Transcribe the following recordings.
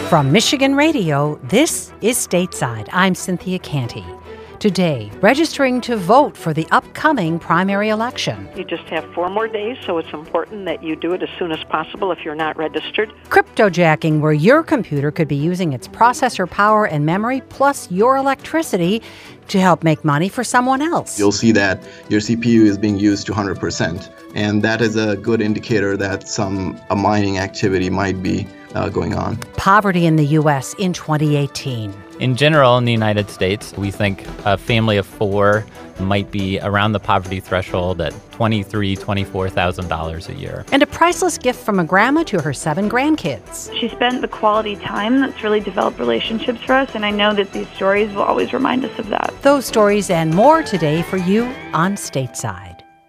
From Michigan Radio, this is Stateside. I'm Cynthia Canty. Today, registering to vote for the upcoming primary election. You just have 4 more days, so it's important that you do it as soon as possible if you're not registered. Cryptojacking, where your computer could be using its processor power and memory, plus your electricity, to help make money for someone else. You'll see that your CPU is being used to 100%, and that is a good indicator that a mining activity might be going on. Poverty in the U.S. in 2018. In general, in the United States, we think a family of 4 might be around the poverty threshold at $23,000, $24,000 a year. And a priceless gift from a grandma to her 7 grandkids. She spent the quality time that's really developed relationships for us, and I know that these stories will always remind us of that. Those stories and more today for you on Stateside.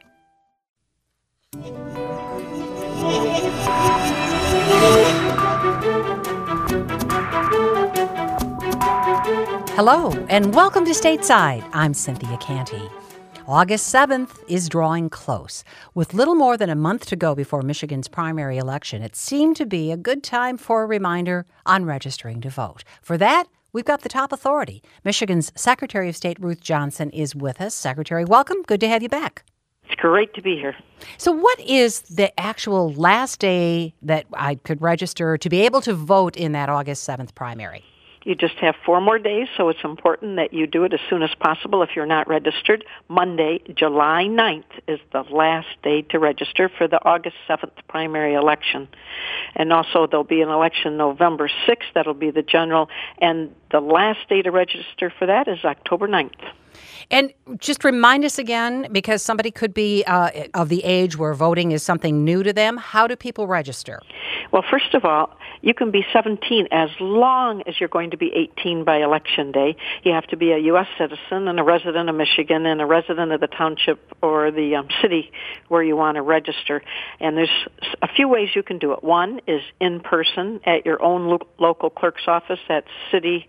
Hello, and welcome to Stateside. I'm Cynthia Canty. August 7th is drawing close. With little more than a month to go before Michigan's primary election, it seemed to be a good time for a reminder on registering to vote. For that, we've got the top authority. Michigan's Secretary of State Ruth Johnson is with us. Secretary, welcome. Good to have you back. It's great to be here. So what is the actual last day that I could register to be able to vote in that August 7th primary? You just have 4 more days, so it's important that you do it as soon as possible if you're not registered. Monday, July 9th is the last day to register for the August 7th primary election. And also there'll be an election November 6th. That'll be the general. And the last day to register for that is October 9th. And just remind us again, because somebody could be of the age where voting is something new to them, how do people register? Well, first of all, you can be 17 as long as you're going to be 18 by Election Day. You have to be a U.S. citizen and a resident of Michigan and a resident of the township or the city where you want to register. And there's a few ways you can do it. One is in person at your own local clerk's office at city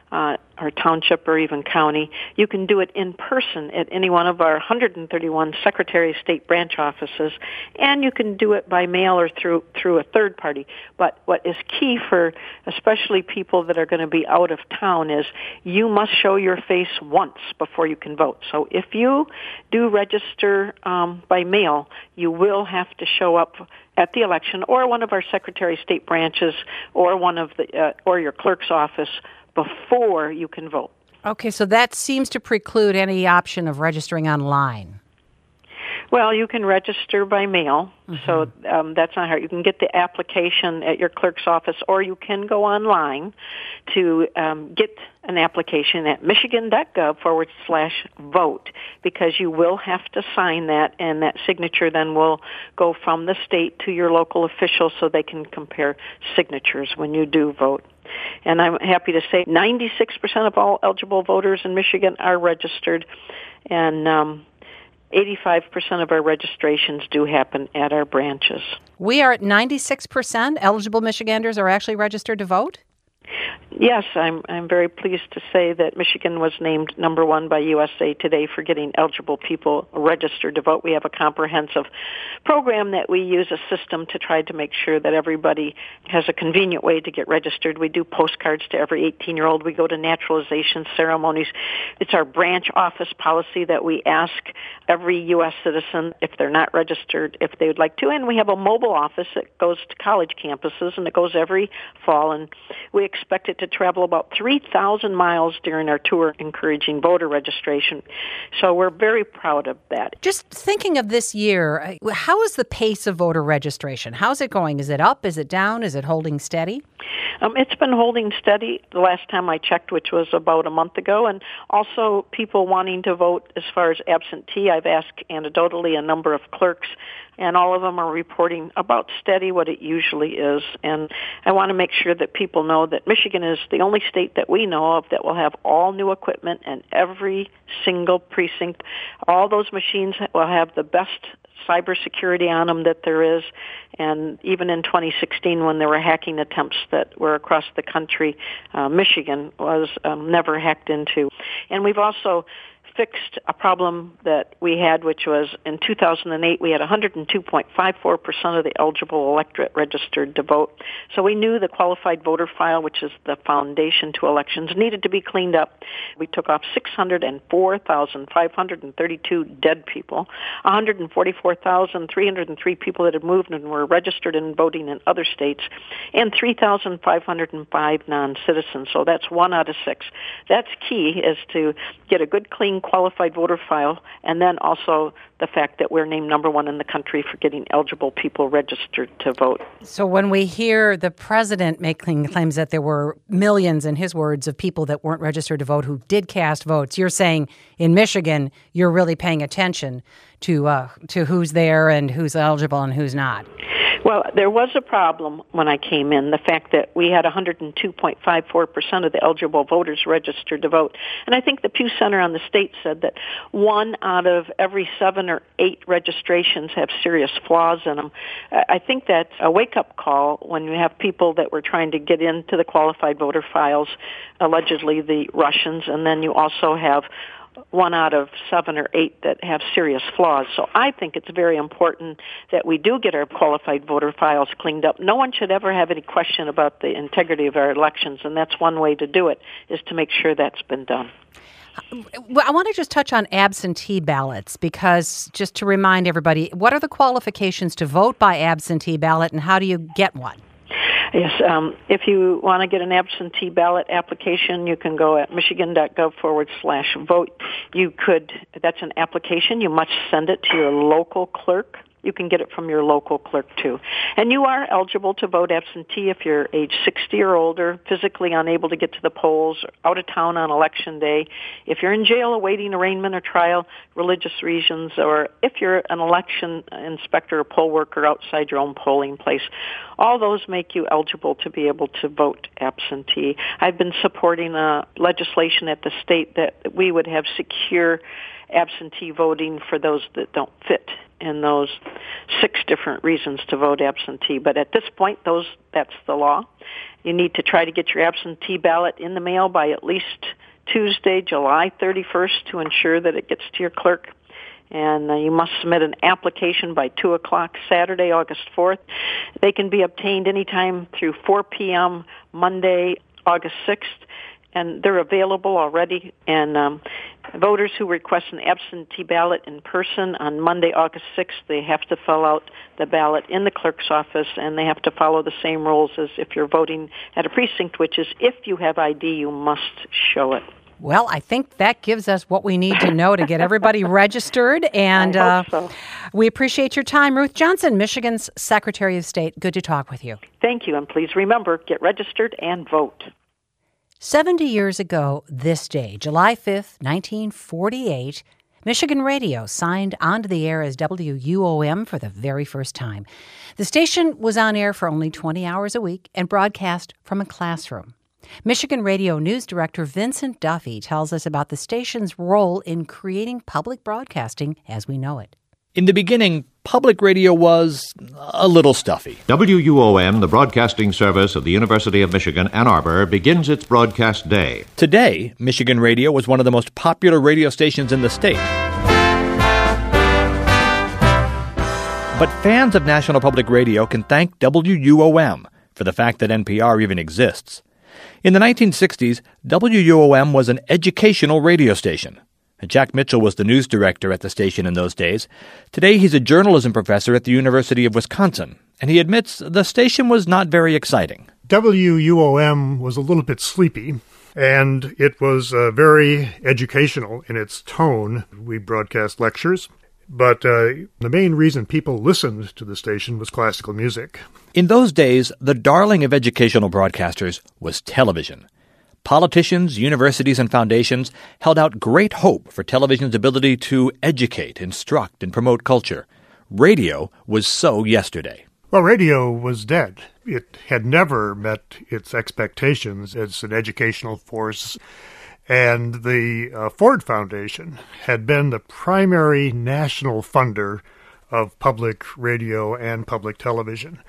or township or even county. You can do it in person at any one of our 131 Secretary of State branch offices, and you can do it by mail or through a third party. But what is key for especially people that are going to be out of town is you must show your face once before you can vote. So if you do register by mail, you will have to show up at the election or one of our Secretary of State branches or one of the or your clerk's office before you can vote. Okay, so that seems to preclude any option of registering online. Well, you can register by mail, so that's not hard. You can get the application at your clerk's office, or you can go online to get an application at michigan.gov/vote, because you will have to sign that, and that signature then will go from the state to your local officials so they can compare signatures when you do vote. And I'm happy to say 96% of all eligible voters in Michigan are registered, and 85% of our registrations do happen at our branches. We are at 96% eligible Michiganders are actually registered to vote? Yes, I'm very pleased to say that Michigan was named number 1 by USA Today for getting eligible people registered to vote. We have a comprehensive program that we use, a system to try to make sure that everybody has a convenient way to get registered. We do postcards to every 18-year-old. We go to naturalization ceremonies. It's our branch office policy that we ask every U.S. citizen if they're not registered, if they would like to. And we have a mobile office that goes to college campuses, and it goes every fall. And we expect it to travel about 3,000 miles during our tour, encouraging voter registration. So we're very proud of that. Just thinking of this year, how is the pace of voter registration? How's it going? Is it up? Is it down? Is it holding steady? It's been holding steady the last time I checked, which was about a month ago. And also people wanting to vote as far as absentee. I've asked anecdotally a number of clerks, and all of them are reporting about steady what it usually is. And I want to make sure that people know that Michigan is the only state that we know of that will have all new equipment in every single precinct. All those machines will have the best cybersecurity on them that there is. And even in 2016, when there were hacking attempts that were across the country, Michigan was never hacked into. And we've also fixed a problem that we had, which was in 2008 we had 102.54% of the eligible electorate registered to vote. So we knew the qualified voter file, which is the foundation to elections, needed to be cleaned up. We took off 604,532 dead people, 144,303 people that had moved and were registered and voting in other states, and 3,505 non-citizens. So that's 1 out of 6. That's key, is to get a good, clean, qualified voter file, and then also the fact that we're named number 1 in the country for getting eligible people registered to vote. So when we hear the president making claims that there were millions, in his words, of people that weren't registered to vote who did cast votes, you're saying in Michigan you're really paying attention to who's there and who's eligible and who's not. Well, there was a problem when I came in, the fact that we had 102.54% of the eligible voters registered to vote. And I think the Pew Center on the state said that 1 out of every 7 or 8 registrations have serious flaws in them. I think that's a wake-up call when you have people that were trying to get into the qualified voter files, allegedly the Russians, and then you also have 1 out of 7 or 8 that have serious flaws. So I think it's very important that we do get our qualified voter files cleaned up. No one should ever have any question about the integrity of our elections, and that's one way to do it, is to make sure that's been done. Well, I want to just touch on absentee ballots, because just to remind everybody, what are the qualifications to vote by absentee ballot, and how do you get one? Yes, if you want to get an absentee ballot application, you can go at michigan.gov/vote. That's an application. You must send it to your local clerk. You can get it from your local clerk, too. And you are eligible to vote absentee if you're age 60 or older, physically unable to get to the polls, out of town on election day, if you're in jail awaiting arraignment or trial, religious reasons, or if you're an election inspector or poll worker outside your own polling place. All those make you eligible to be able to vote absentee. I've been supporting legislation at the state that we would have secure absentee voting for those that don't fit in those 6 different reasons to vote absentee. But at this point, that's the law. You need to try to get your absentee ballot in the mail by at least Tuesday, July 31st, to ensure that it gets to your clerk. And you must submit an application by 2 o'clock Saturday, August 4th. They can be obtained anytime through 4 p.m. Monday, August 6th. And they're available already. And voters who request an absentee ballot in person on Monday, August 6th, they have to fill out the ballot in the clerk's office, and they have to follow the same rules as if you're voting at a precinct, which is if you have ID, you must show it. Well, I think that gives us what we need to know to get everybody registered. And I hope so. We appreciate your time. Ruth Johnson, Michigan's Secretary of State. Good to talk with you. Thank you. And please remember, get registered and vote. 70 years ago this day, July 5th, 1948, Michigan Radio signed onto the air as WUOM for the very first time. The station was on air for only 20 hours a week and broadcast from a classroom. Michigan Radio News Director Vincent Duffy tells us about the station's role in creating public broadcasting as we know it. In the beginning, public radio was a little stuffy. WUOM, the broadcasting service of the University of Michigan, Ann Arbor, begins its broadcast day. Today, Michigan Radio was one of the most popular radio stations in the state. But fans of National Public Radio can thank WUOM for the fact that NPR even exists. In the 1960s, WUOM was an educational radio station. Jack Mitchell was the news director at the station in those days. Today, he's a journalism professor at the University of Wisconsin, and he admits the station was not very exciting. WUOM was a little bit sleepy, and it was very educational in its tone. We broadcast lectures, but the main reason people listened to the station was classical music. In those days, the darling of educational broadcasters was television. Politicians, universities, and foundations held out great hope for television's ability to educate, instruct, and promote culture. Radio was so yesterday. Well, radio was dead. It had never met its expectations as an educational force, and the Ford Foundation had been the primary national funder of public radio and public television.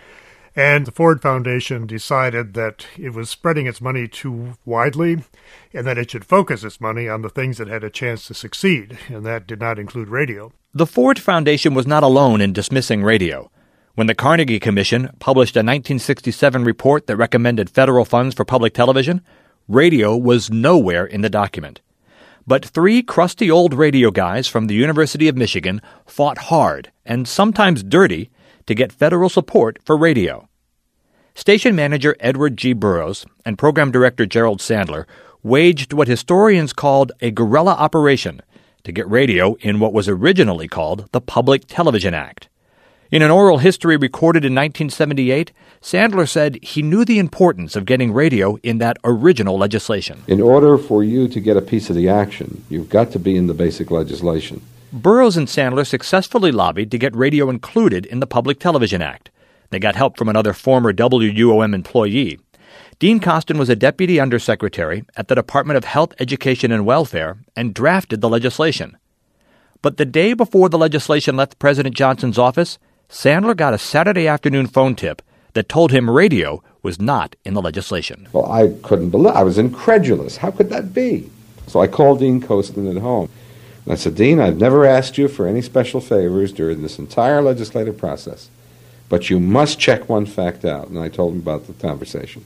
And the Ford Foundation decided that it was spreading its money too widely and that it should focus its money on the things that had a chance to succeed, and that did not include radio. The Ford Foundation was not alone in dismissing radio. When the Carnegie Commission published a 1967 report that recommended federal funds for public television, radio was nowhere in the document. But 3 crusty old radio guys from the University of Michigan fought hard, and sometimes dirty, to get federal support for radio. Station manager Edward G. Burroughs and program director Gerald Sandler waged what historians called a guerrilla operation to get radio in what was originally called the Public Television Act. In an oral history recorded in 1978, Sandler said he knew the importance of getting radio in that original legislation. In order for you to get a piece of the action, you've got to be in the basic legislation. Burroughs and Sandler successfully lobbied to get radio included in the Public Television Act. They got help from another former WUOM employee. Dean Costin was a deputy undersecretary at the Department of Health, Education, and Welfare and drafted the legislation. But the day before the legislation left President Johnson's office, Sandler got a Saturday afternoon phone tip that told him radio was not in the legislation. Well, I couldn't believe I was incredulous. How could that be? So I called Dean Costin at home. And I said, Dean, I've never asked you for any special favors during this entire legislative process, but you must check one fact out. And I told him about the conversation.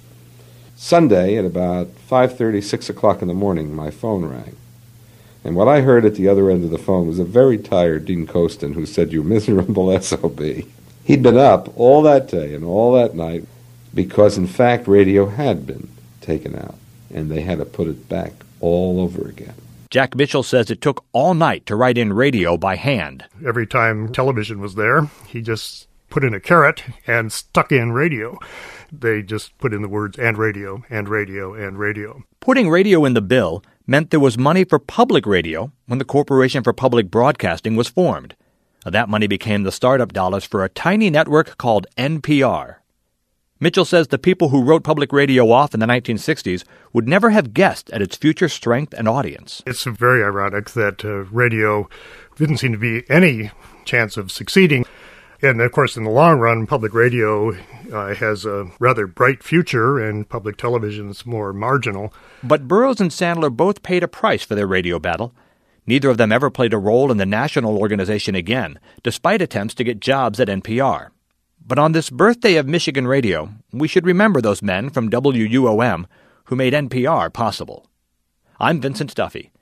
Sunday at about 5:30, 6 o'clock in the morning, my phone rang. And what I heard at the other end of the phone was a very tired Dean Costin who said, "You miserable SOB." He'd been up all that day and all that night because, in fact, radio had been taken out, and they had to put it back all over again. Jack Mitchell says it took all night to write in radio by hand. Every time television was there, he just put in a caret and stuck in radio. They just put in the words "and radio, and radio, and radio." Putting radio in the bill meant there was money for public radio when the Corporation for Public Broadcasting was formed. That money became the startup dollars for a tiny network called NPR. Mitchell says the people who wrote public radio off in the 1960s would never have guessed at its future strength and audience. It's very ironic that radio didn't seem to be any chance of succeeding. And, of course, in the long run, public radio has a rather bright future, and public television is more marginal. But Burroughs and Sandler both paid a price for their radio battle. Neither of them ever played a role in the national organization again, despite attempts to get jobs at NPR. But on this birthday of Michigan radio, we should remember those men from WUOM who made NPR possible. I'm Vincent Duffy.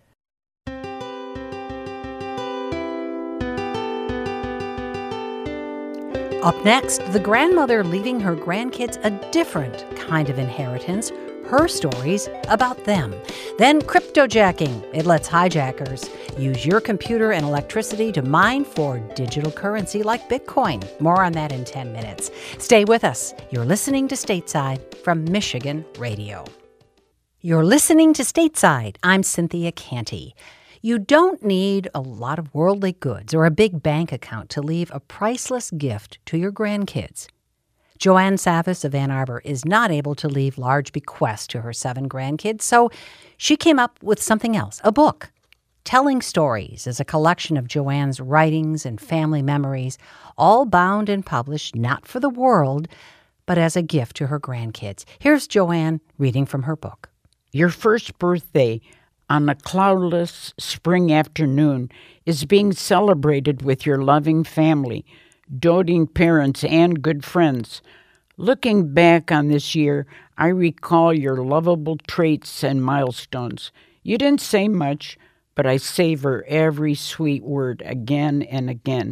Up next, the grandmother leaving her grandkids a different kind of inheritance, her stories about them. Then cryptojacking. It lets hijackers use your computer and electricity to mine for digital currency like Bitcoin. More on that in 10 minutes. Stay with us. You're listening to Stateside from Michigan Radio. You're listening to Stateside. I'm Cynthia Canty. You don't need a lot of worldly goods or a big bank account to leave a priceless gift to your grandkids. Joanne Savas of Ann Arbor is not able to leave large bequests to her 7 grandkids, so she came up with something else, a book. Telling Stories is a collection of Joanne's writings and family memories, all bound and published not for the world, but as a gift to her grandkids. Here's Joanne reading from her book. Your first birthday on a cloudless spring afternoon is being celebrated with your loving family, doting parents, and good friends. Looking back on this year, I recall your lovable traits and milestones. You didn't say much, but I savor every sweet word again and again.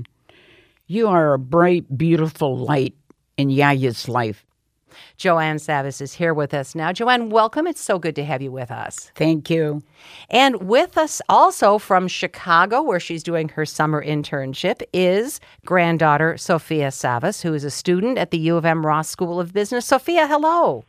You are a bright, beautiful light in Yaya's life. Joanne Savas is here with us now. Joanne, welcome. It's so good to have you with us. Thank you. And with us also from Chicago, where she's doing her summer internship, is granddaughter Sophia Savas, who is a student at the U of M Ross School of Business. Sophia, hello.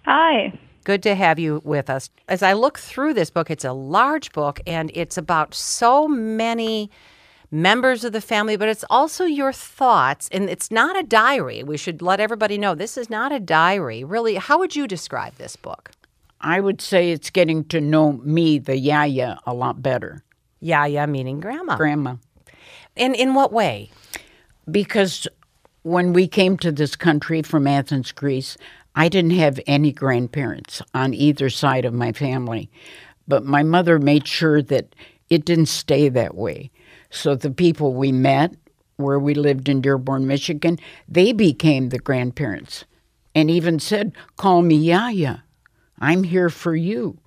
Hi. Good to have you with us. As I look through this book, it's a large book, and it's about so many members of the family, but it's also your thoughts, and it's not a diary. We should let everybody know this is not a diary. Really, how would you describe this book? I would say it's getting to know me, the Yaya, a lot better. Yaya meaning grandma. Grandma. And in what way? Because When we came to this country from Athens, Greece, I didn't have any grandparents on either side of my family. But my mother made sure that it didn't stay that way. So the people we met, where we lived in Dearborn, Michigan, they became the grandparents and even said, "Call me Yaya. I'm here for you."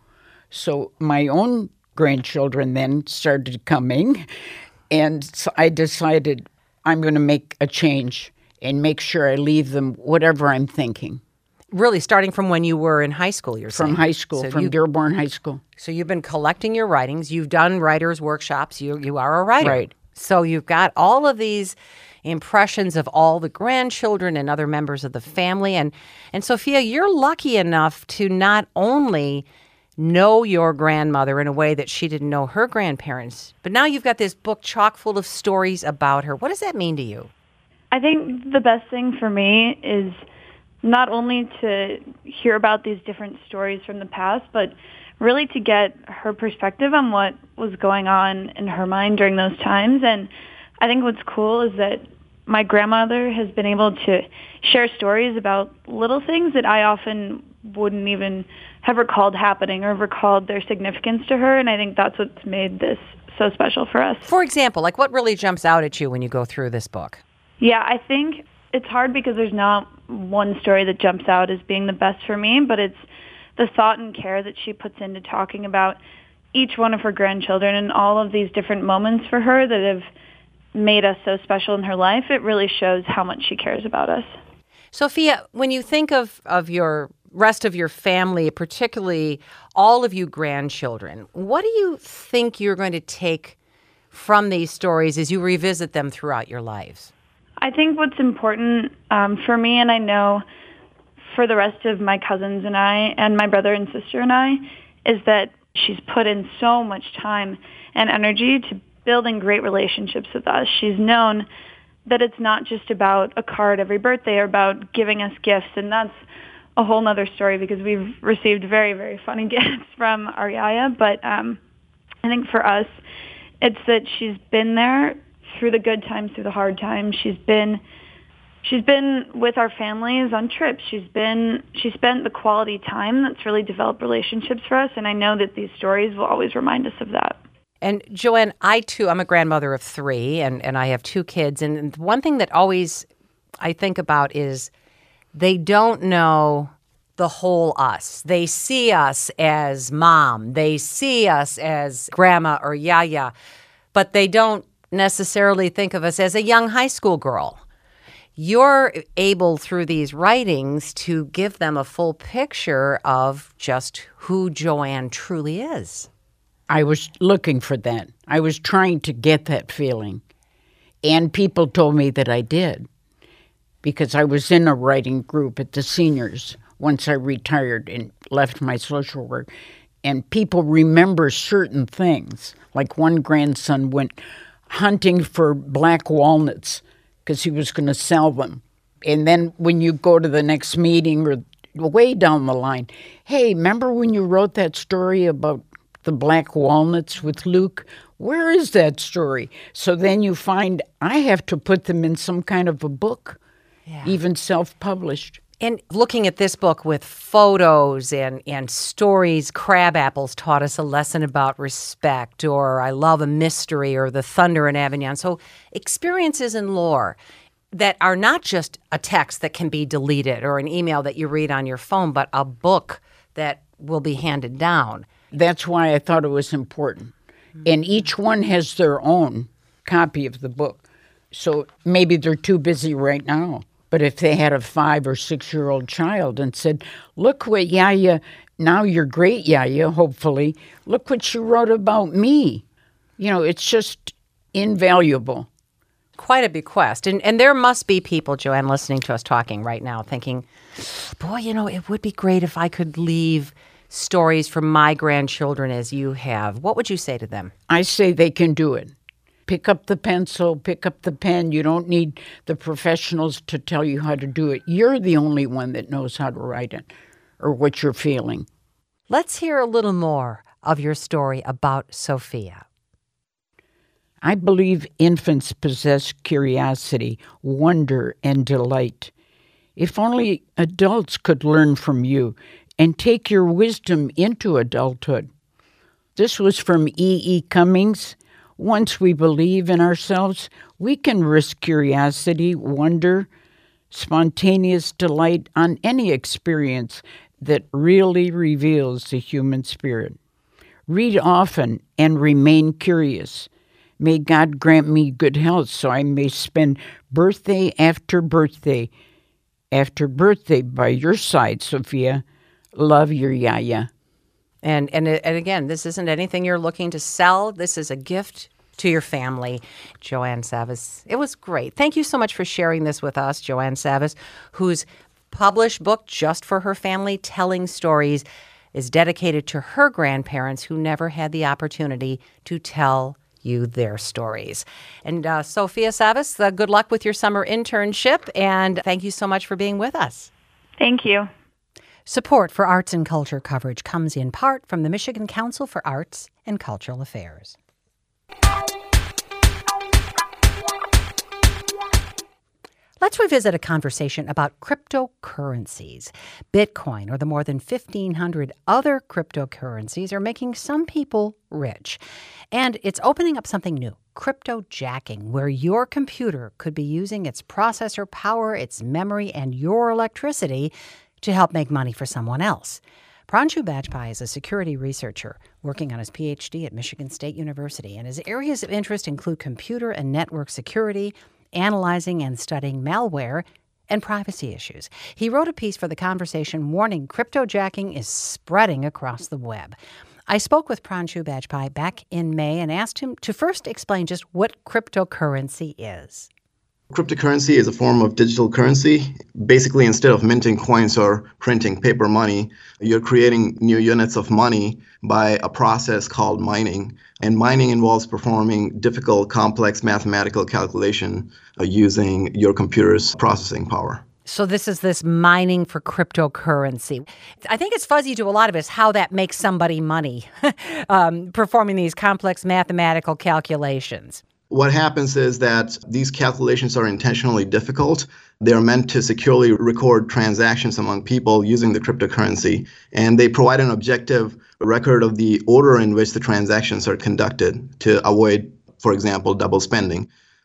So my own grandchildren then started coming, and so I decided I'm going to make a change and make sure I leave them whatever I'm thinking. Really, starting from when you were in high school, you're saying? From high school, from Dearborn High School. So you've been collecting your writings. You've done writers' workshops. You are a writer. Right. So you've got all of these impressions of all the grandchildren and other members of the family. And Sophia, you're lucky enough to not only know your grandmother in a way that she didn't know her grandparents, but now you've got this book chock full of stories about her. What does that mean to you? I think the best thing for me is not only to hear about these different stories from the past, but really to get her perspective on what was going on in her mind during those times. And I think what's cool is that my grandmother has been able to share stories about little things that I often wouldn't even have recalled happening or recalled their significance to her. And I think that's what's made this so special for us. For example, like what really jumps out at you when you go through this book? Yeah, I think it's hard because there's not one story that jumps out as being the best for me, but it's the thought and care that she puts into talking about each one of her grandchildren and all of these different moments for her that have made us so special in her life. It really shows how much she cares about us. Sophia, when you think of your rest of your family, particularly all of you grandchildren, what do you think you're going to take from these stories as you revisit them throughout your lives? I think what's important for me, and I know for the rest of my cousins and I, and my brother and sister and I, is that she's put in so much time and energy to building great relationships with us. She's known that it's not just about a card every birthday or about giving us gifts, and that's a whole nother story because we've received very, very funny gifts from our Yaya. But I think for us, it's that she's been there through the good times, through the hard times. She's been with our families on trips. She spent the quality time that's really developed relationships for us, and I know that these stories will always remind us of that. And Joanne, I'm a grandmother of 3, and I have 2 kids, and one thing that always I think about is they don't know the whole us. They see us as mom. They see us as grandma or Yaya, but they don't necessarily think of us as a young high school girl. You're able, through these writings, to give them a full picture of just who Joanne truly is. I was looking for that. I was trying to get that feeling. And people told me that I did, because I was in a writing group at the seniors once I retired and left my social work. And people remember certain things. Like one grandson went hunting for black walnuts because he was going to sell them. And then when you go to the next meeting or way down the line, hey, remember when you wrote that story about the black walnuts with Luke? Where is that story? So then you find I have to put them in some kind of a book, even self-published. And looking at this book with photos and stories, Crab Apples taught us a lesson about respect, or I Love a Mystery, or The Thunder in Avignon. So experiences and lore that are not just a text that can be deleted or an email that you read on your phone, but a book that will be handed down. That's why I thought it was important. And each one has their own copy of the book. So maybe they're too busy right now. But if they had a 5 or 6-year-old child and said, look what Yaya, now your great Yaya, hopefully, look what she wrote about me. You know, it's just invaluable. Quite a bequest. And there must be people, Joanne, listening to us talking right now thinking, boy, you know, it would be great if I could leave stories from my grandchildren as you have. What would you say to them? I say they can do it. Pick up the pencil, pick up the pen. You don't need the professionals to tell you how to do it. You're the only one that knows how to write it or what you're feeling. Let's hear a little more of your story about Sophia. I believe infants possess curiosity, wonder, and delight. If only adults could learn from you and take your wisdom into adulthood. This was from E.E. Cummings. Once we believe in ourselves, we can risk curiosity, wonder, spontaneous delight on any experience that really reveals the human spirit. Read often and remain curious. May God grant me good health so I may spend birthday after birthday by your side, Sophia. Love, your Yaya. And again, this isn't anything you're looking to sell. This is a gift to your family. Joanne Savas, it was great. Thank you so much for sharing this with us, Joanne Savas, whose published book, Just for Her Family, Telling Stories, is dedicated to her grandparents who never had the opportunity to tell you their stories. And Sophia Savas, good luck with your summer internship, and thank you so much for being with us. Thank you. Support for arts and culture coverage comes in part from the Michigan Council for Arts and Cultural Affairs. Let's revisit a conversation about cryptocurrencies. Bitcoin, or the more than 1,500 other cryptocurrencies, are making some people rich. And it's opening up something new, cryptojacking, where your computer could be using its processor power, its memory, and your electricity to help make money for someone else. Pranshu Bajpai is a security researcher working on his PhD at Michigan State University, and his areas of interest include computer and network security, analyzing and studying malware, and privacy issues. He wrote a piece for The Conversation warning cryptojacking is spreading across the web. I spoke with Pranshu Bajpai back in May and asked him to first explain just what cryptocurrency is. Cryptocurrency is a form of digital currency. Basically, instead of minting coins or printing paper money, you're creating new units of money by a process called mining. And mining involves performing difficult, complex mathematical calculation using your computer's processing power. So this mining for cryptocurrency. I think it's fuzzy to a lot of us how that makes somebody money, performing these complex mathematical calculations. What happens is that these calculations are intentionally difficult. They're meant to securely record transactions among people using the cryptocurrency, and they provide an objective record of the order in which the transactions are conducted to avoid, for example, double spending.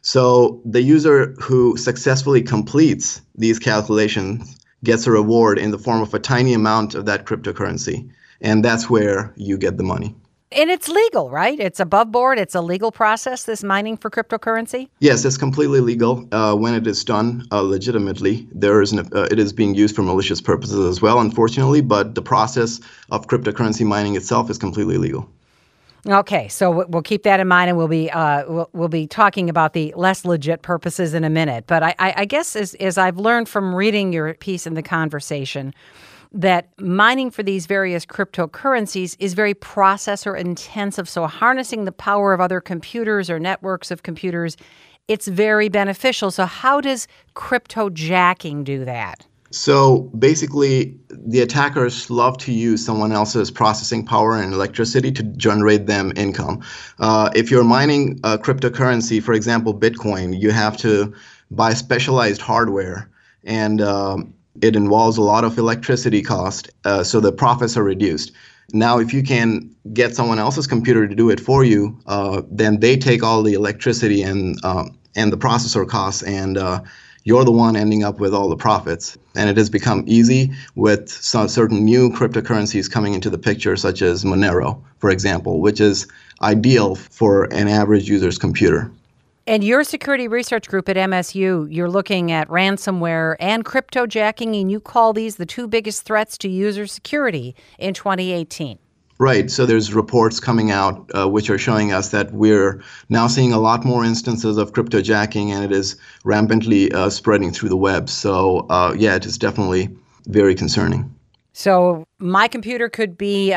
So the user who successfully completes these calculations gets a reward in the form of a tiny amount of that cryptocurrency, and that's where you get the money. And it's legal, right? It's above board. It's a legal process, this mining for cryptocurrency? Yes, it's completely legal when it is done legitimately. It is being used for malicious purposes as well, unfortunately, but the process of cryptocurrency mining itself is completely legal. Okay, so we'll keep that in mind, and we'll be talking about the less legit purposes in a minute. But I guess as I've learned from reading your piece in The Conversation, that mining for these various cryptocurrencies is very processor intensive. So harnessing the power of other computers or networks of computers, it's very beneficial. So how does cryptojacking do that? So basically, the attackers love to use someone else's processing power and electricity to generate them income. If you're mining a cryptocurrency, for example, Bitcoin, you have to buy specialized hardware, and it involves a lot of electricity cost, so the profits are reduced. Now, if you can get someone else's computer to do it for you, then they take all the electricity and the processor costs, and you're the one ending up with all the profits. And it has become easy with some certain new cryptocurrencies coming into the picture, such as Monero, for example, which is ideal for an average user's computer. And your security research group at MSU, you're looking at ransomware and cryptojacking, and you call these the two biggest threats to user security in 2018. Right. So there's reports coming out which are showing us that we're now seeing a lot more instances of cryptojacking, and it is rampantly spreading through the web. So, it is definitely very concerning. So my computer could be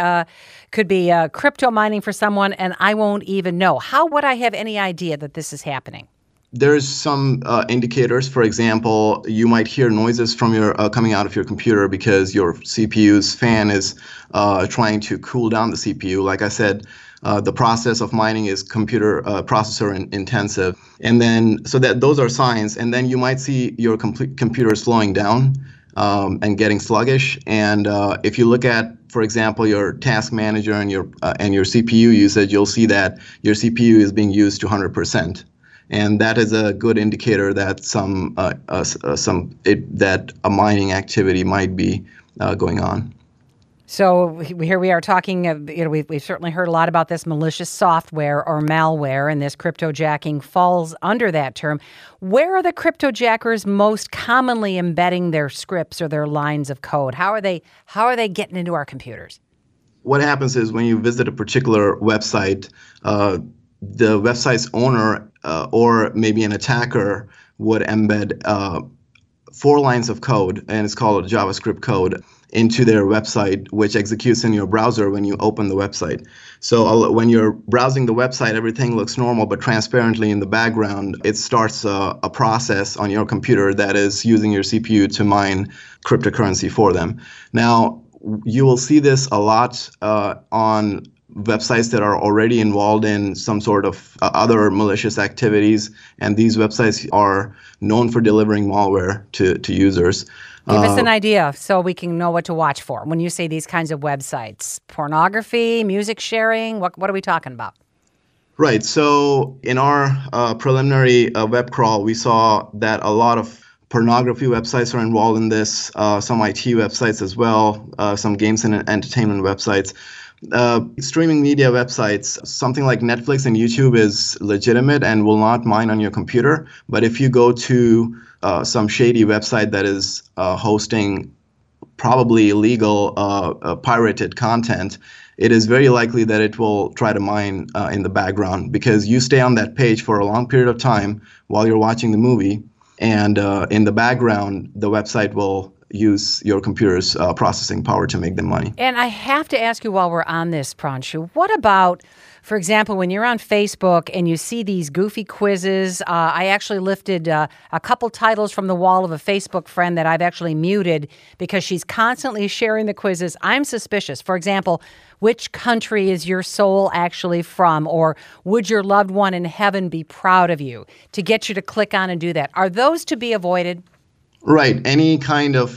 crypto mining for someone, and I won't even know. How would I have any idea that this is happening? There's some indicators. For example, you might hear noises from your coming out of your computer because your CPU's fan is trying to cool down the CPU. Like I said, The process of mining is computer processor intensive. And then, so that those are signs. And then you might see your computer slowing down and getting sluggish. And if you look at, for example, your task manager and your CPU usage, you'll see that your CPU is being used to 100%. And that is a good indicator that that a mining activity might be going on. So here we are talking, we've certainly heard a lot about this malicious software or malware, and this cryptojacking falls under that term. Where are the cryptojackers most commonly embedding their scripts or their lines of code? How are they getting into our computers? What happens is when you visit a particular website, the website's owner or maybe an attacker would embed 4 lines of code, and it's called a JavaScript code, into their website, which executes in your browser when you open the website. So when you're browsing the website, everything looks normal, but transparently in the background, it starts a process on your computer that is using your CPU to mine cryptocurrency for them. Now, you will see this a lot on websites that are already involved in some sort of other malicious activities, and these websites are known for delivering malware to users. Give us an idea so we can know what to watch for when you say these kinds of websites. Pornography, music sharing, what are we talking about? Right. So in our preliminary web crawl, we saw that a lot of pornography websites are involved in this, some IT websites as well, some games and entertainment websites. Streaming media websites, something like Netflix and YouTube is legitimate and will not mine on your computer. But if you go to some shady website that is hosting probably illegal pirated content, it is very likely that it will try to mine in the background, because you stay on that page for a long period of time while you're watching the movie, and in the background, the website will use your computer's processing power to make them money. And I have to ask you while we're on this, Pranshu, what about, for example, when you're on Facebook and you see these goofy quizzes? I actually lifted a couple titles from the wall of a Facebook friend that I've actually muted because she's constantly sharing the quizzes. I'm suspicious. For example, which country is your soul actually from? Or would your loved one in heaven be proud of you? To get you to click on and do that. Are those to be avoided? Right. Any kind of,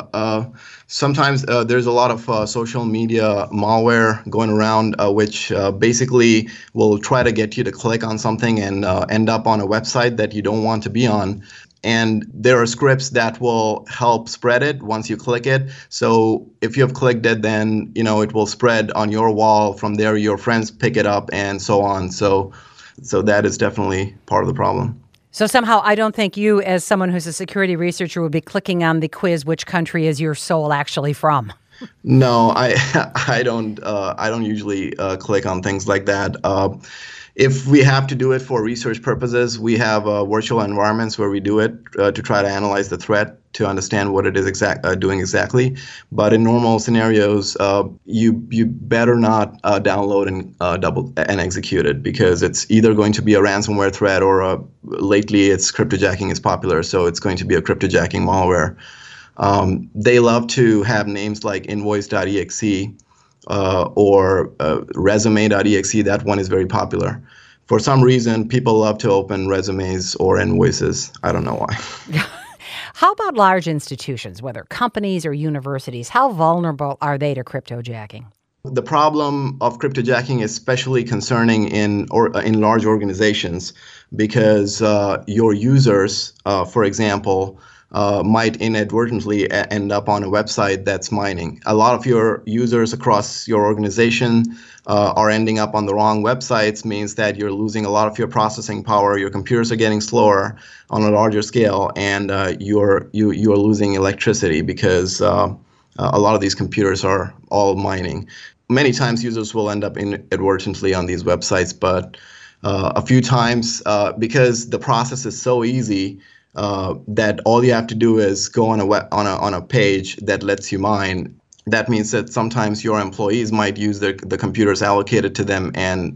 sometimes there's a lot of social media malware going around, which basically will try to get you to click on something and end up on a website that you don't want to be on. And there are scripts that will help spread it once you click it. So if you have clicked it, then, it will spread on your wall. From there, your friends pick it up and so on. So that is definitely part of the problem. So somehow I don't think you, as someone who's a security researcher, would be clicking on the quiz, which country is your soul actually from? No, I don't usually click on things like that. If we have to do it for research purposes, we have virtual environments where we do it to try to analyze the threat to understand what it is doing exactly. But in normal scenarios, you better not download and execute it, because it's either going to be a ransomware threat or lately it's cryptojacking is popular, so it's going to be a cryptojacking malware. They love to have names like invoice.exe. Or resume.exe. That one is very popular. For some reason, people love to open resumes or invoices. I don't know why. How about large institutions, whether companies or universities? How vulnerable are they to cryptojacking? The problem of cryptojacking is especially concerning in large organizations, because your users, for example, might inadvertently end up on a website that's mining. A lot of your users across your organization are ending up on the wrong websites, means that you're losing a lot of your processing power. Your computers are getting slower on a larger scale, and you're losing electricity because a lot of these computers are all mining. Many times users will end up inadvertently on these websites, but a few times, because the process is so easy, that all you have to do is go on a page that lets you mine. That means that sometimes your employees might use the computers allocated to them and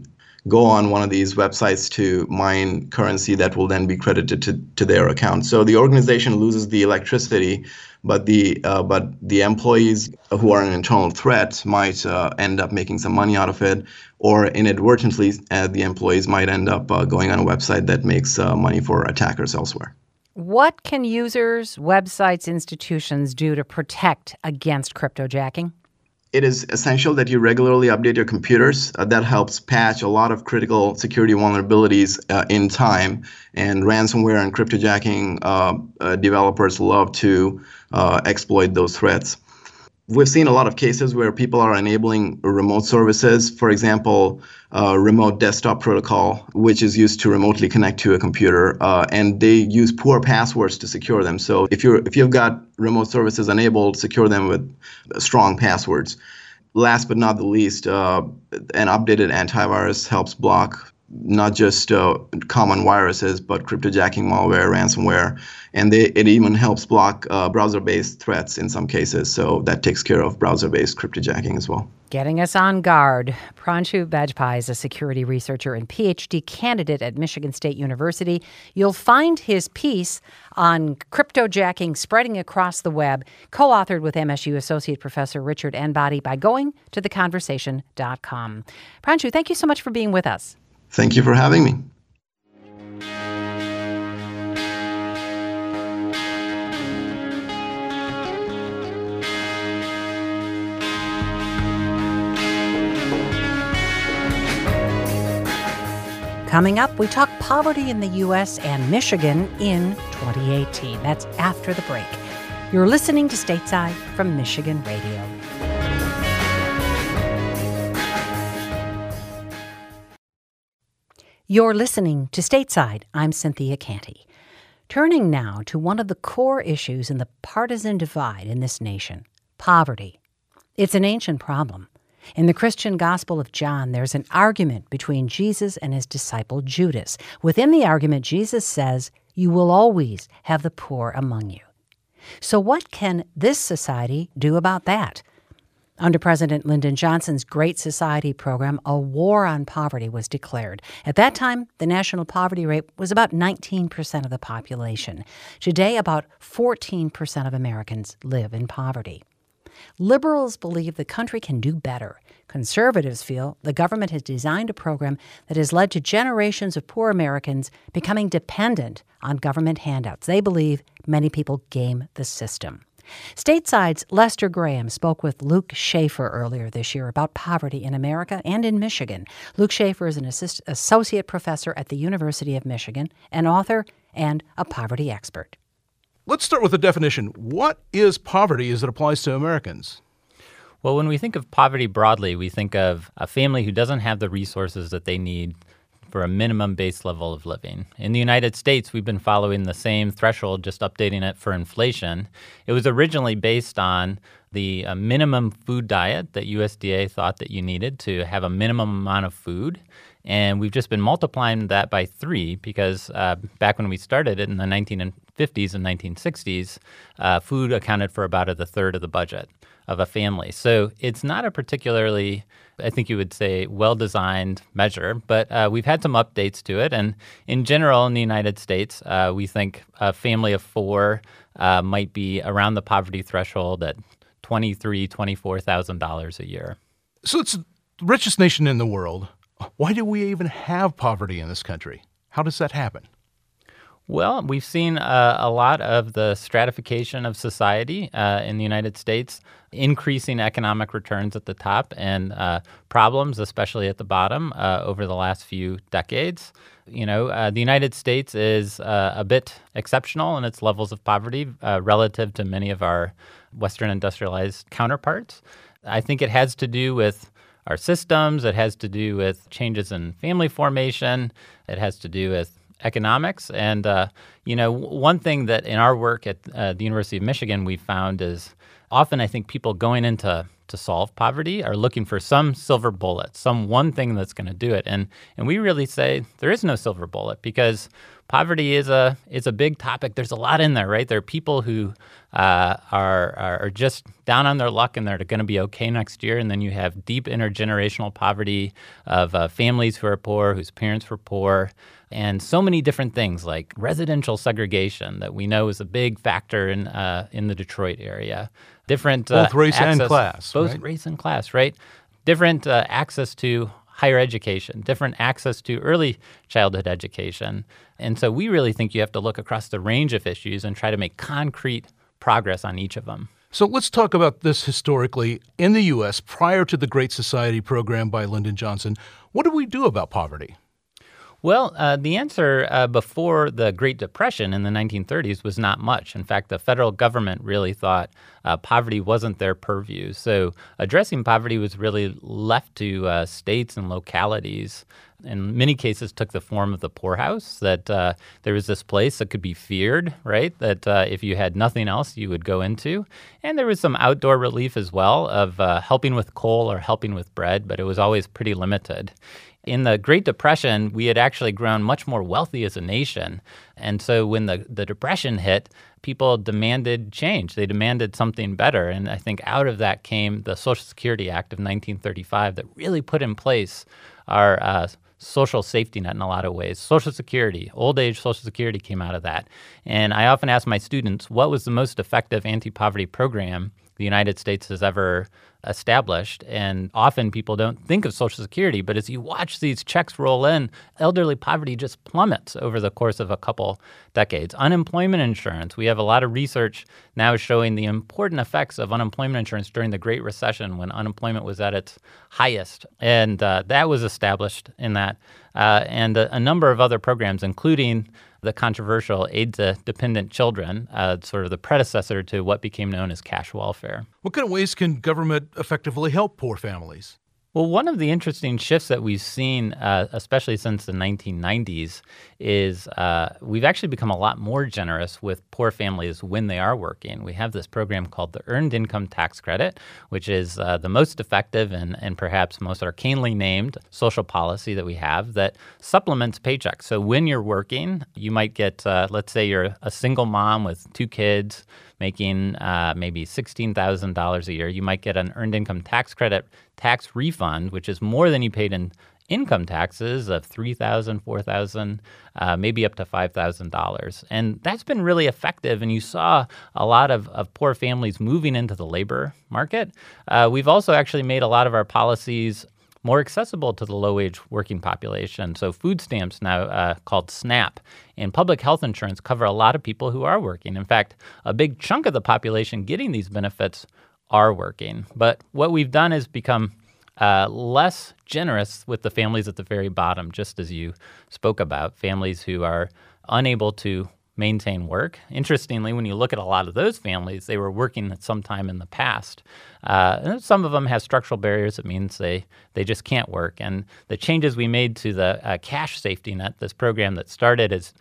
go on one of these websites to mine currency that will then be credited to their account. So the organization loses the electricity, but the employees who are an internal threat might end up making some money out of it, or inadvertently, the employees might end up going on a website that makes money for attackers elsewhere. What can users, websites, institutions do to protect against cryptojacking? It is essential that you regularly update your computers. That helps patch a lot of critical security vulnerabilities in time. And ransomware and cryptojacking developers love to exploit those threats. We've seen a lot of cases where people are enabling remote services. For example, remote desktop protocol, which is used to remotely connect to a computer, and they use poor passwords to secure them. So if you've got remote services enabled, secure them with strong passwords. Last but not the least, an updated antivirus helps block not just common viruses, but cryptojacking malware, ransomware, and it even helps block browser-based threats in some cases. So that takes care of browser-based cryptojacking as well. Getting us on guard, Pranshu Bajpai is a security researcher and PhD candidate at Michigan State University. You'll find his piece on cryptojacking spreading across the web, co-authored with MSU Associate Professor Richard Enbody, by going to theconversation.com. Pranshu, thank you so much for being with us. Thank you for having me. Coming up, we talk poverty in the U.S. and Michigan in 2018. That's after the break. You're listening to Stateside from Michigan Radio. You're listening to Stateside. I'm Cynthia Canty. Turning now to one of the core issues in the partisan divide in this nation, poverty. It's an ancient problem. In the Christian Gospel of John, there's an argument between Jesus and his disciple Judas. Within the argument, Jesus says, "You will always have the poor among you." So what can this society do about that? Under President Lyndon Johnson's Great Society program, a war on poverty was declared. At that time, the national poverty rate was about 19% of the population. Today, about 14% of Americans live in poverty. Liberals believe the country can do better. Conservatives feel the government has designed a program that has led to generations of poor Americans becoming dependent on government handouts. They believe many people game the system. Stateside's Lester Graham spoke with Luke Schaefer earlier this year about poverty in America and in Michigan. Luke Schaefer is an associate professor at the University of Michigan, an author, and a poverty expert. Let's start with the definition. What is poverty as it applies to Americans? Well, when we think of poverty broadly, we think of a family who doesn't have the resources that they need for a minimum base level of living. In the United States, we've been following the same threshold, just updating it for inflation. It was originally based on the minimum food diet that USDA thought that you needed to have a minimum amount of food. And we've just been multiplying that by 3 because back when we started it in the 1950s and 1960s, food accounted for about a third of the budget of a family. So it's not a particularly, I think you would say, well-designed measure, but we've had some updates to it. And in general, in the United States, we think a family of 4 might be around the poverty threshold at $23,000, $24,000 a year. So it's the richest nation in the world. Why do we even have poverty in this country? How does that happen? Well, we've seen a lot of the stratification of society in the United States, increasing economic returns at the top and problems, especially at the bottom, over the last few decades. You know, the United States is a bit exceptional in its levels of poverty relative to many of our Western industrialized counterparts. I think it has to do with our systems. It has to do with changes in family formation. It has to do with economics. And, one thing that in our work at the University of Michigan we found is often I think people going into to solve poverty are looking for some silver bullet, some one thing that's going to do it. And we really say there is no silver bullet because poverty is a big topic. There's a lot in there, right? There are people who are just down on their luck and they're going to be okay next year. And then you have deep intergenerational poverty of families who are poor, whose parents were poor, and so many different things like residential segregation that we know is a big factor in the Detroit area. Different both race access, and class, both right? race and class, right? Different access to higher education, different access to early childhood education. And so we really think you have to look across the range of issues and try to make concrete progress on each of them. So let's talk about this historically. In the U.S., prior to the Great Society program by Lyndon Johnson, what did we do about poverty? Well, the answer before the Great Depression in the 1930s was not much. In fact, the federal government really thought poverty wasn't their purview. So addressing poverty was really left to states and localities. In many cases, took the form of the poorhouse, that there was this place that could be feared, right, that if you had nothing else, you would go into. And there was some outdoor relief as well of helping with coal or helping with bread, but it was always pretty limited. In the Great Depression, we had actually grown much more wealthy as a nation. And so when the Depression hit, people demanded change. They demanded something better. And I think out of that came the Social Security Act of 1935 that really put in place our social safety net in a lot of ways. Social Security, old age Social Security came out of that. And I often ask my students, what was the most effective anti-poverty program the United States has ever established? And often people don't think of Social Security, but as you watch these checks roll in, elderly poverty just plummets over the course of a couple decades. Unemployment insurance, we have a lot of research now showing the important effects of unemployment insurance during the Great Recession when unemployment was at its highest. And that was established in that. And a number of other programs, including the controversial Aid to Dependent Children, sort of the predecessor to what became known as cash welfare. What kind of ways can government effectively help poor families? Well, one of the interesting shifts that we've seen, especially since the 1990s, is we've actually become a lot more generous with poor families when they are working. We have this program called the Earned Income Tax Credit, which is the most effective and perhaps most arcanely named social policy that we have that supplements paychecks. So when you're working, you might get, let's say you're a single mom with 2 kids, making maybe $16,000 a year, you might get an earned income tax credit tax refund, which is more than you paid in income taxes of $3,000, $4,000, maybe up to $5,000. And that's been really effective. And you saw a lot of poor families moving into the labor market. We've also actually made a lot of our policies more accessible to the low-wage working population. So food stamps now called SNAP and public health insurance cover a lot of people who are working. In fact, a big chunk of the population getting these benefits are working. But what we've done is become less generous with the families at the very bottom, just as you spoke about, families who are unable to maintain work. Interestingly, when you look at a lot of those families, they were working at some time in the past. Some of them have structural barriers. It means they just can't work. And the changes we made to the cash safety net, this program that started as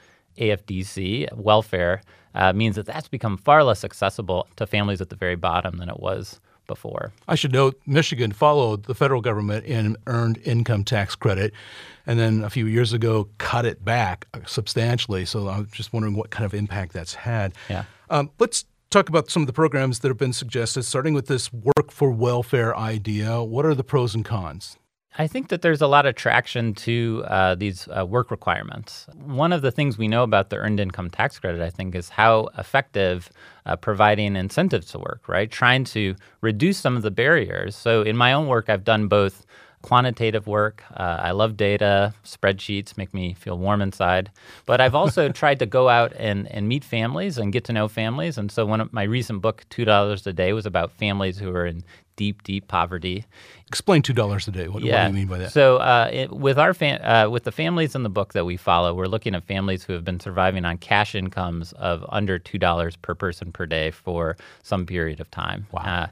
AFDC, welfare, means that that's become far less accessible to families at the very bottom than it was before. I should note Michigan followed the federal government in earned income tax credit and then a few years ago cut it back substantially. So I'm just wondering what kind of impact that's had. Yeah. Let's talk about some of the programs that have been suggested, starting with this work for welfare idea. What are the pros and cons? I think that there's a lot of traction to these work requirements. One of the things we know about the Earned Income Tax Credit, I think, is how effective providing incentives to work, right? Trying to reduce some of the barriers. So in my own work, I've done both quantitative work. I love data. Spreadsheets make me feel warm inside. But I've also tried to go out and meet families and get to know families. And so one of my recent book, $2 a Day, was about families who are in deep, deep poverty. Explain $2 a day. What do you mean by that? So with the families in the book that we follow, we're looking at families who have been surviving on cash incomes of under $2 per person per day for some period of time. Wow.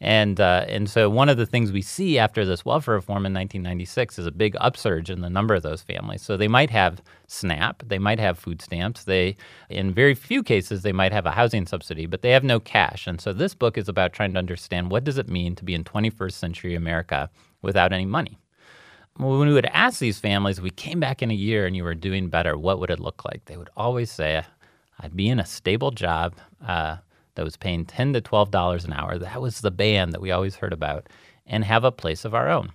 And so one of the things we see after this welfare reform in 1996 is a big upsurge in the number of those families. So they might have SNAP, they might have food stamps, in very few cases, they might have a housing subsidy, but they have no cash. And so this book is about trying to understand what does it mean to be in 21st century America without any money. when we would ask these families, if we came back in a year and you were doing better, what would it look like? They would always say, I'd be in a stable job that was paying $10 to $12 an hour. That was the band that we always heard about, and have a place of our own.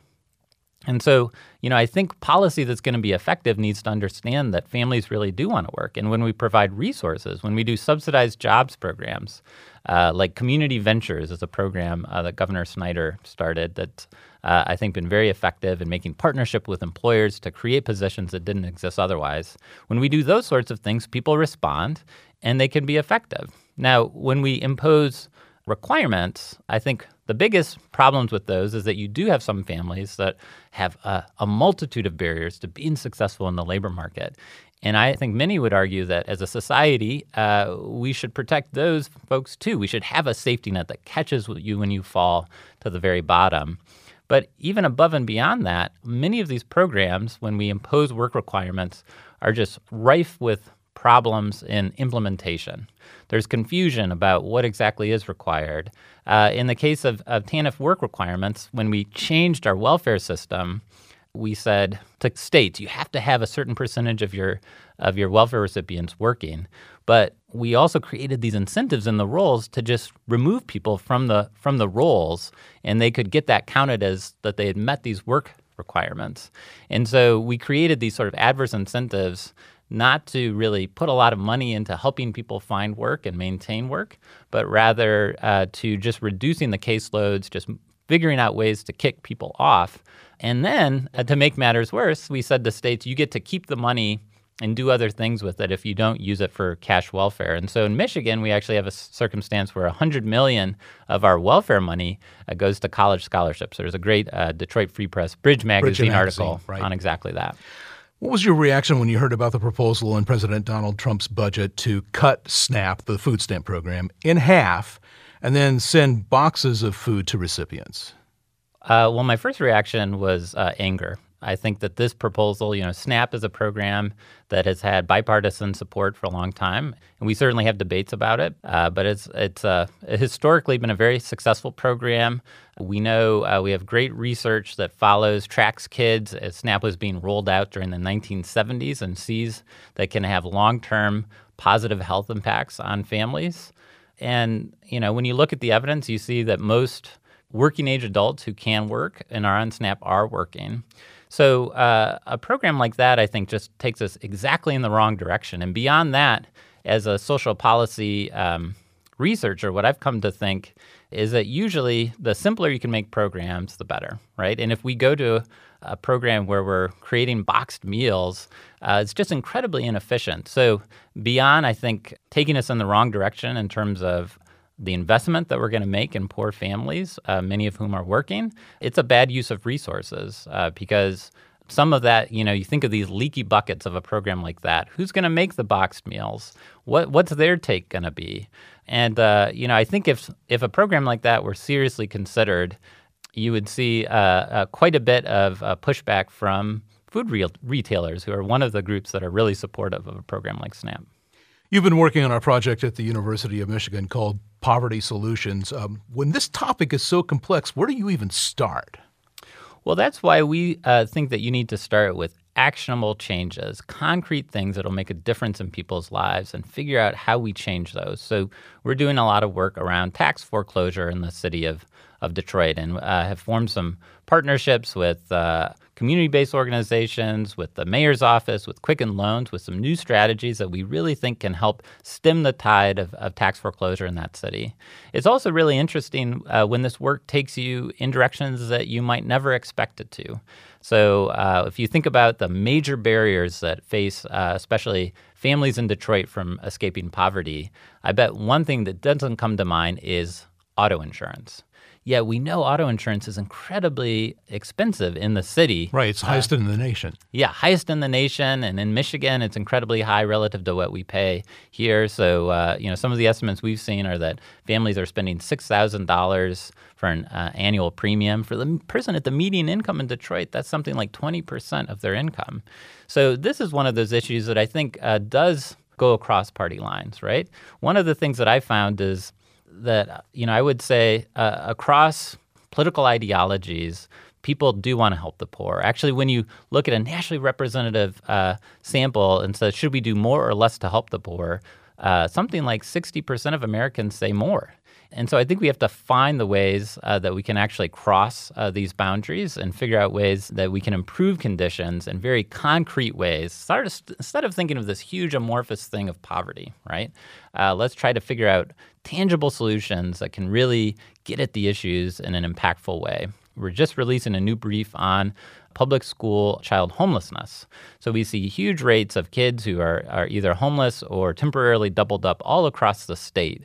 And so, I think policy that's going to be effective needs to understand that families really do want to work. And when we provide resources, when we do subsidized jobs programs, like Community Ventures is a program that Governor Snyder started that's, I think, been very effective in making partnership with employers to create positions that didn't exist otherwise. When we do those sorts of things, people respond and they can be effective. Now, when we impose requirements, I think the biggest problems with those is that you do have some families that have a multitude of barriers to being successful in the labor market. And I think many would argue that as a society, we should protect those folks too. We should have a safety net that catches you when you fall to the very bottom. But even above and beyond that, many of these programs, when we impose work requirements, are just rife with problems in implementation. There's confusion about what exactly is required. In the case of TANF work requirements, when we changed our welfare system, we said to states, you have to have a certain percentage of your welfare recipients working. But we also created these incentives in the rolls to just remove people from the rolls, and they could get that counted as that they had met these work requirements. And so we created these sort of adverse incentives not to really put a lot of money into helping people find work and maintain work, but rather to just reducing the caseloads, just figuring out ways to kick people off. And then, to make matters worse, we said to states, you get to keep the money and do other things with it if you don't use it for cash welfare. And so in Michigan, we actually have a circumstance where $100 million of our welfare money goes to college scholarships. There's a great Detroit Free Press Bridge magazine article on exactly that. What was your reaction when you heard about the proposal in President Donald Trump's budget to cut SNAP, the food stamp program, in half and then send boxes of food to recipients? Well, my first reaction was anger. I think that this proposal, SNAP is a program that has had bipartisan support for a long time, and we certainly have debates about it. But it's historically been a very successful program. We know we have great research that tracks kids as SNAP was being rolled out during the 1970s and sees that can have long-term positive health impacts on families. And when you look at the evidence, you see that most working-age adults who can work and are on SNAP are working. So a program like that, I think, just takes us exactly in the wrong direction. And beyond that, as a social policy researcher, what I've come to think is that usually the simpler you can make programs, the better, right? And if we go to a program where we're creating boxed meals, it's just incredibly inefficient. So beyond, I think, taking us in the wrong direction in terms of the investment that we're going to make in poor families, many of whom are working, it's a bad use of resources because some of that, you think of these leaky buckets of a program like that. Who's going to make the boxed meals? What's their take going to be? And, I think if a program like that were seriously considered, you would see quite a bit of pushback from food retailers, who are one of the groups that are really supportive of a program like SNAP. You've been working on a project at the University of Michigan called Poverty Solutions. When this topic is so complex, where do you even start? Well, that's why we think that you need to start with actionable changes, concrete things that will make a difference in people's lives, and figure out how we change those. So we're doing a lot of work around tax foreclosure in the city of Detroit, and have formed some partnerships with community-based organizations, with the mayor's office, with Quicken Loans, with some new strategies that we really think can help stem the tide of tax foreclosure in that city. It's also really interesting when this work takes you in directions that you might never expect it to. So if you think about the major barriers that face especially families in Detroit from escaping poverty, I bet one thing that doesn't come to mind is auto insurance. Yeah, we know auto insurance is incredibly expensive in the city. Right, it's highest in the nation. Yeah, highest in the nation. And in Michigan, it's incredibly high relative to what we pay here. So, some of the estimates we've seen are that families are spending $6,000 for an annual premium. For the person at the median income in Detroit, that's something like 20% of their income. So this is one of those issues that I think does go across party lines, right? One of the things that I found is that, I would say across political ideologies, people do want to help the poor. Actually, when you look at a nationally representative sample and say, should we do more or less to help the poor, something like 60% of Americans say more. And so I think we have to find the ways that we can actually cross these boundaries and figure out ways that we can improve conditions in very concrete ways. Instead of thinking of this huge amorphous thing of poverty, right? Let's try to figure out tangible solutions that can really get at the issues in an impactful way. We're just releasing a new brief on public school child homelessness. So we see huge rates of kids who are either homeless or temporarily doubled up all across the state.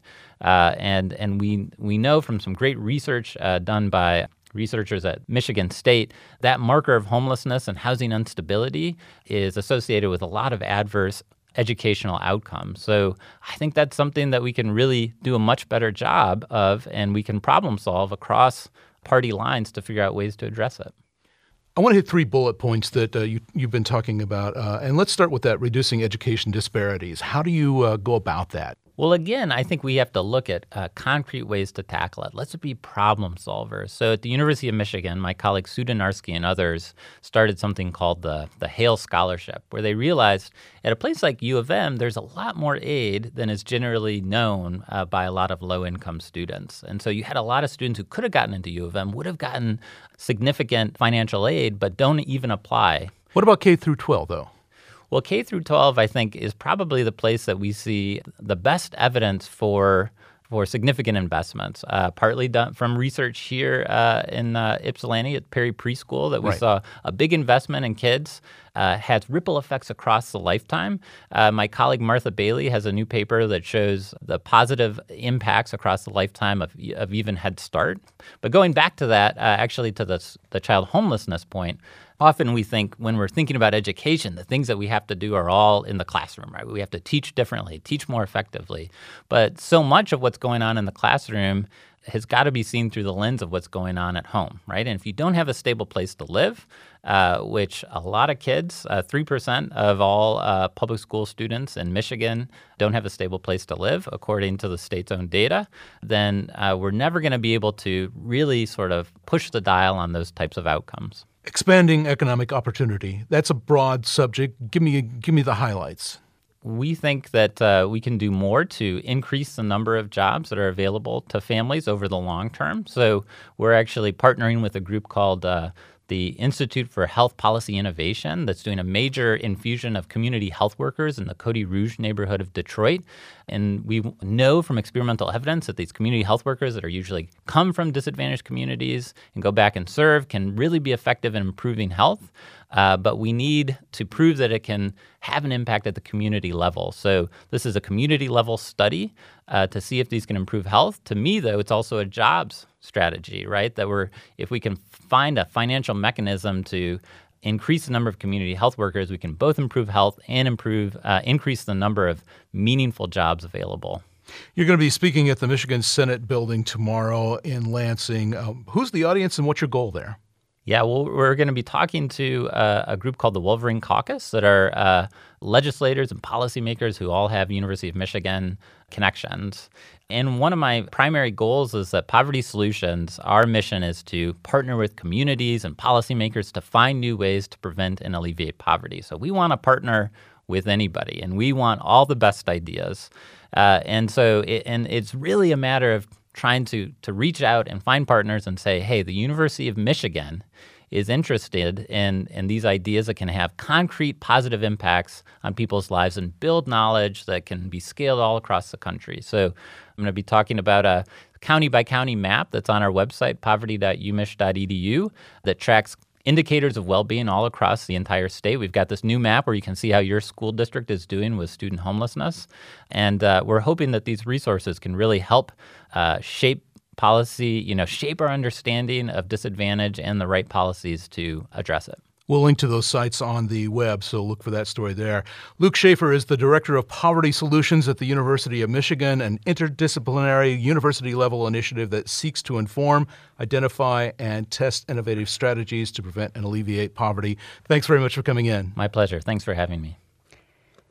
And we know from some great research done by researchers at Michigan State, that marker of homelessness and housing instability is associated with a lot of adverse educational outcomes. So I think that's something that we can really do a much better job of, and we can problem solve across party lines to figure out ways to address it. I want to hit 3 bullet points that you've been talking about. And let's start with that, reducing education disparities. How do you go about that? Well, again, I think we have to look at concrete ways to tackle it. Let's be problem solvers. So at the University of Michigan, my colleague Sue Dynarski and others started something called the Hale Scholarship, where they realized at a place like U of M, there's a lot more aid than is generally known by a lot of low-income students. And so you had a lot of students who could have gotten into U of M, would have gotten significant financial aid, but don't even apply. What about K through 12, though? Well, K through 12, I think, is probably the place that we see the best evidence for significant investments, partly done from research here in Ypsilanti at Perry Preschool that we saw a big investment in kids, has ripple effects across the lifetime. My colleague Martha Bailey has a new paper that shows the positive impacts across the lifetime of even Head Start. But going back to that, actually to the child homelessness point, often we think when we're thinking about education, the things that we have to do are all in the classroom, right? We have to teach differently, teach more effectively. But so much of what's going on in the classroom has got to be seen through the lens of what's going on at home, right? And if you don't have a stable place to live, which a lot of kids, 3% of all public school students in Michigan don't have a stable place to live, according to the state's own data, then we're never going to be able to really sort of push the dial on those types of outcomes. Expanding economic opportunity. That's a broad subject. Give me the highlights. We think that we can do more to increase the number of jobs that are available to families over the long term. So we're actually partnering with a group called the Institute for Health Policy Innovation that's doing a major infusion of community health workers in the Cody Rouge neighborhood of Detroit. And we know from experimental evidence that these community health workers that are usually come from disadvantaged communities and go back and serve can really be effective in improving health. But we need to prove that it can have an impact at the community level. So this is a community level study to see if these can improve health. To me, though, it's also a jobs strategy, right? That if we can find a financial mechanism to increase the number of community health workers, we can both improve health and increase the number of meaningful jobs available. You're going to be speaking at the Michigan Senate building tomorrow in Lansing. Who's the audience and what's your goal there? Yeah, well, we're going to be talking to a group called the Wolverine Caucus that are legislators and policymakers who all have University of Michigan connections. And one of my primary goals is that Poverty Solutions, our mission is to partner with communities and policymakers to find new ways to prevent and alleviate poverty. So we want to partner with anybody, and we want all the best ideas. And it's really a matter of trying to reach out and find partners and say, hey, the University of Michigan is interested in these ideas that can have concrete positive impacts on people's lives and build knowledge that can be scaled all across the country. So I'm going to be talking about a county-by-county map that's on our website, poverty.umich.edu, that tracks indicators of well-being all across the entire state. We've got this new map where you can see how your school district is doing with student homelessness. And we're hoping that these resources can really help shape policy, shape our understanding of disadvantage and the right policies to address it. We'll link to those sites on the web, so look for that story there. Luke Schaefer is the Director of Poverty Solutions at the University of Michigan, an interdisciplinary university-level initiative that seeks to inform, identify, and test innovative strategies to prevent and alleviate poverty. Thanks very much for coming in. My pleasure. Thanks for having me.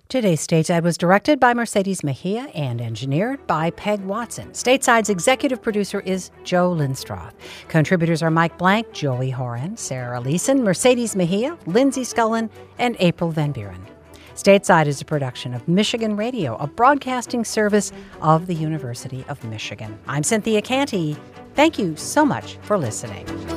Today's Stateside was directed by Mercedes Mejia and engineered by Peg Watson. Stateside's executive producer is Joe Lindstroth. Contributors are Mike Blank, Joey Horan, Sarah Leeson, Mercedes Mejia, Lindsay Scullen, and April Van Buren. Stateside is a production of Michigan Radio, a broadcasting service of the University of Michigan. I'm Cynthia Canty. Thank you so much for listening.